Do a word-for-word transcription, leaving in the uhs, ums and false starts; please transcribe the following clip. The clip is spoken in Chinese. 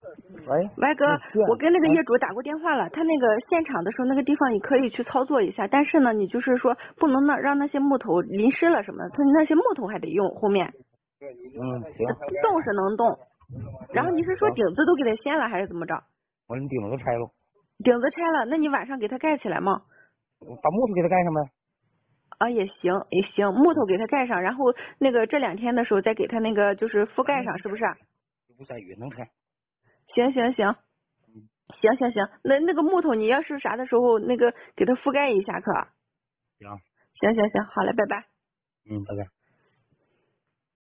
喂， 歪哥，我跟那个业主打过电话了，他那个现场的时候那个地方你可以去操作一下，但是呢，你就是说不能那让那些木头淋湿了什么的，他那些木头还得用后面。 嗯，行。 动是能动，然后你是说顶子都给他掀了还是怎么着？ 我你顶子都拆了。 顶子拆了，那你晚上给他盖起来吗？ 把木头给他盖上呗。 啊，也行也行，木头给他盖上，然后那个这两天的时候再给他那个就是覆盖上，是不是？ 不下雨能拆。 行行行，行行行，那那个木头你要是啥的时候那个给他覆盖一下可。 行。 行行行，好嘞，拜拜。 嗯，拜拜。